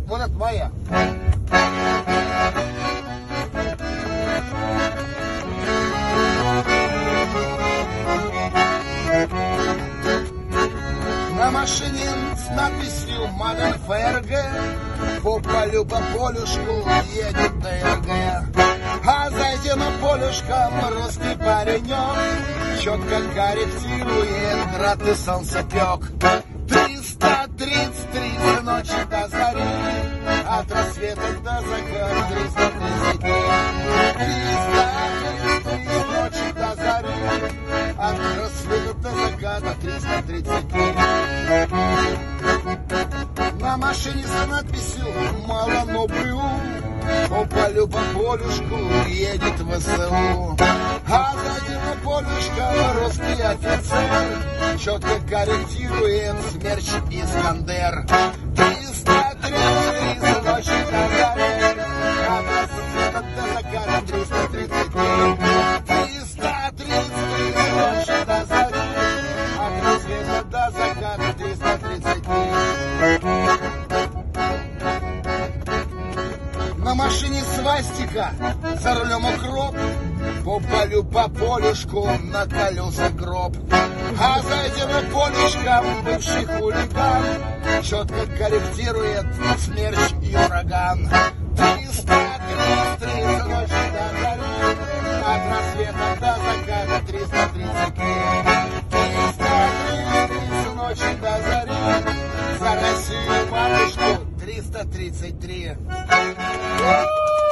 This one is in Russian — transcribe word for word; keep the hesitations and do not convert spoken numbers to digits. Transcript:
Вот это моя. На машине с надписью «Мадам ФРГ» по полю, по полюшку едет ТРГ. А зайдя на полюшко, русский паренек четко корректирует град и солнцепек. Триста тридцать три с ночи до зари, от рассвета до заката триста тридцать три. Триста тридцать три с ночи до зари, от рассвета до заката триста тридцать три. На машине с надписью «Мало, но брю», по полю, по полюшку едет ВСУ. А сзади на полюшко русский офицер четко корректирует смерч Искандер. Триста тридцать три с ночи до зари, от рассвета до заката триста тридцать три. Триста тридцать три с ночи до зари, от рассвета до заката триста тридцать три. На машине свастика, за рулем укроп, по полю, по полюшку, на колесах гроб. А зайдя на полюшко, бывший хулиган четко корректирует смерч и ураган. Триста тридцать три с ночи до зари, от рассвета до заката триста тридцать три. Триста тридцать три с ночи до зари, за Россию, матушку, триста тридцать три.